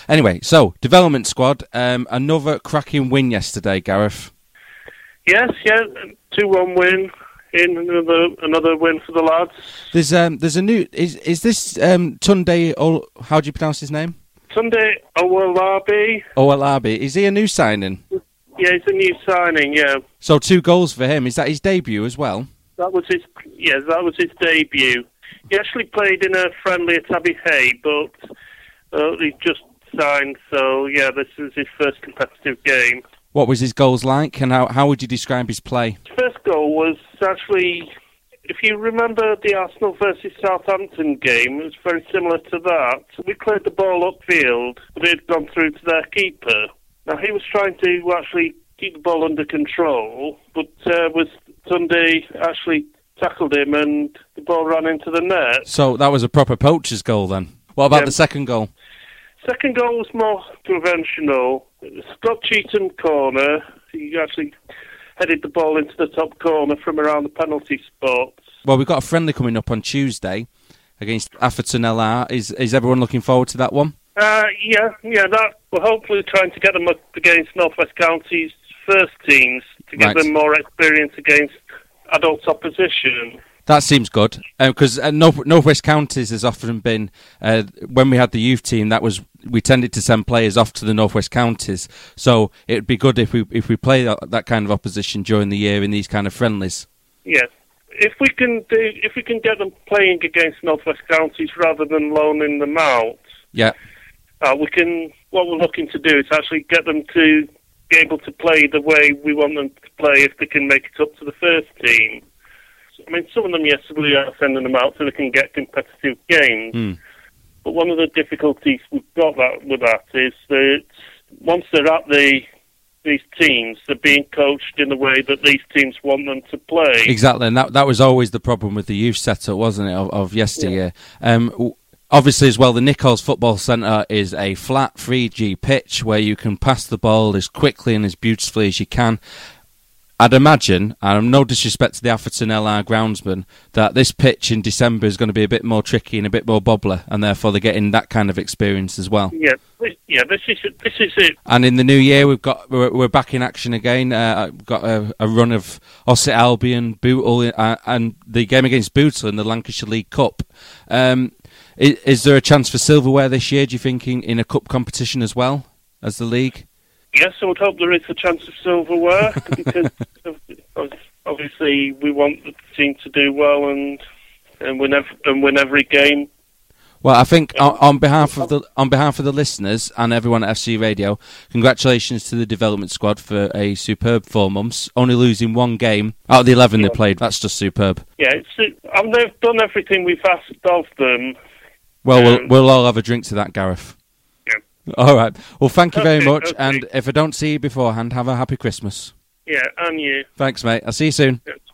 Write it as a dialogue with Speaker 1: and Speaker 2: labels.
Speaker 1: Anyway, so development squad, another cracking win yesterday, Gareth.
Speaker 2: Yes, 2-1 win. In another win for the lads.
Speaker 1: There's a new is this Tunde? How do you pronounce his name?
Speaker 2: Tunde Owolabi.
Speaker 1: Owolabi. Is he a new signing?
Speaker 2: Yeah, he's a new signing. Yeah.
Speaker 1: So 2 goals for him. Is that his debut as well?
Speaker 2: That was his debut. He actually played in a friendly at Abbey Hay, but he just signed. So yeah, this is his first competitive game.
Speaker 1: What was his goals like, and how would you describe his play?
Speaker 2: His first goal was actually, if you remember the Arsenal versus Southampton game, it was very similar to that. We cleared the ball upfield, but it had gone through to their keeper. Now, he was trying to actually keep the ball under control, but Tunde actually tackled him and the ball ran into the net.
Speaker 1: So that was a proper poacher's goal then. What about the second goal?
Speaker 2: Second goal was more conventional. Scott Cheatham corner. He actually headed the ball into the top corner from around the penalty spot.
Speaker 1: Well, we've got a friendly coming up on Tuesday against Atherton LR. Is everyone looking forward to that one?
Speaker 2: Yeah. That we're hopefully trying to get them up against North West County's first teams to give them more experience against adult opposition.
Speaker 1: That seems good, because North West Counties has often been, when we had the youth team, we tended to send players off to the North West Counties. So it would be good if we play that kind of opposition during the year in these kind of friendlies.
Speaker 2: Yes, if we can get them playing against North West Counties rather than loaning them out. Yeah, we can. What we're looking to do is actually get them to be able to play the way we want them to play if they can make it up to the first team. I mean, some of them, yes, we are sending them out so they can get competitive games. But one of the difficulties we've got with that is that once they're at these teams, they're being coached in the way that these teams want them to play.
Speaker 1: Exactly, and that was always the problem with the youth setup, wasn't it, of yesteryear? Yeah. Obviously, as well, the Nichols Football Centre is a flat 3G pitch where you can pass the ball as quickly and as beautifully as you can. I'd imagine, and no disrespect to the Atherton LR groundsman, that this pitch in December is going to be a bit more tricky and a bit more bobbler, and therefore they're getting that kind of experience as well.
Speaker 2: Yeah, this is it.
Speaker 1: And in the new year, we're back in action again. Got a run of Ossett Albion, Bootle, and the game against Bootle in the Lancashire League Cup. Is there a chance for silverware this year, do you think, in a cup competition as well as the league?
Speaker 2: Yes, I would hope there is a chance of silverware because obviously we want the team to do well and win every game.
Speaker 1: Well, I think on behalf of the listeners and everyone at FC Radio, congratulations to the development squad for a superb 4 months. Only losing 1 game out of the 11 they played. That's just superb.
Speaker 2: Yeah, they've done everything we've asked of them.
Speaker 1: Well, we'll all have a drink to that, Gareth. All right. Well, thank you very much. Okay. And if I don't see you beforehand, have a happy Christmas.
Speaker 2: Yeah, and you.
Speaker 1: Thanks, mate. I'll see you soon.
Speaker 2: Yeah.